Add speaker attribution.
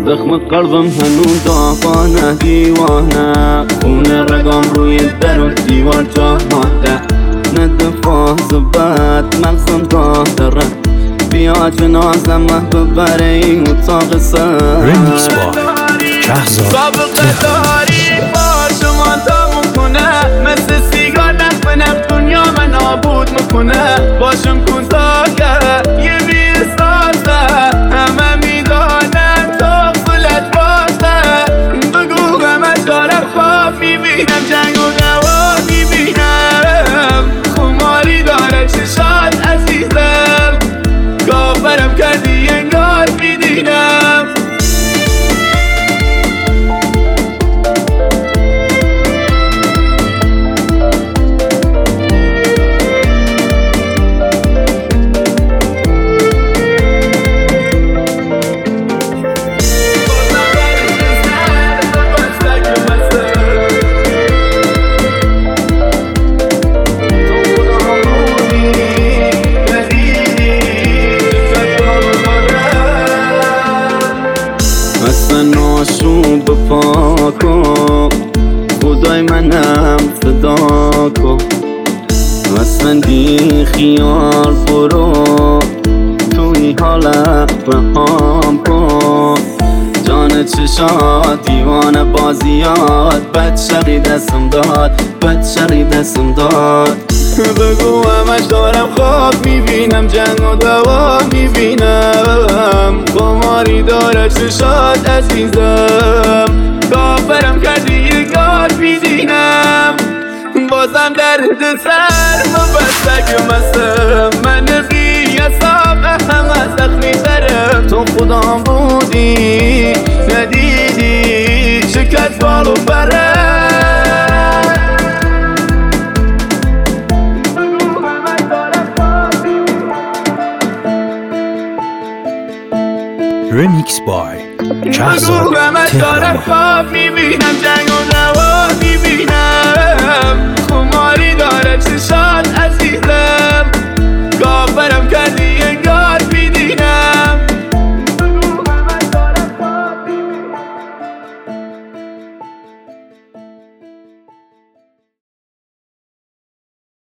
Speaker 1: زخم قلبم هنوز داغانه دیوانه، خون رگام روی در و دیوار جا مانده. ندفاع زبط مغزم داره، بیا جنازم ببره این اتاق سر.
Speaker 2: رمیکس با شهزاد
Speaker 3: داری با شما تموم کنه، مثل سیگار نخونم دنیا من نابود میکنه. باشم کن تا یه بیستازه، همه میدانم تو خلت بازه. بگو همه دارم خواب میبینم، جنگ و دوا میبینم. خماری داره چشات عزیزم، کافرم کردی انگار میدینم.
Speaker 1: ناشون بپا کن، خدای منم صدا کن. اصلا بی خیال برو، توی حالت رهام کن. جان چشات دیوانه بازیات، بد شقی دستم داد، بد شقی دستم داد.
Speaker 3: بگو همش دارم خواب میبینم، جنگ و دوا میبینم. خماری داره چشات عزیزم، کافرم کردی یه گار میدینم. بازم درد سر مبستک مسم، من بی حساب همه زخمی ترم. تو خودم بودی ندیدی شکت بالو بره.
Speaker 2: رمیکس بای شهزاد
Speaker 3: بگو همه دارم خواب میبینم، جنگ و دوا میبینم. خماری داره چشات عزیزم،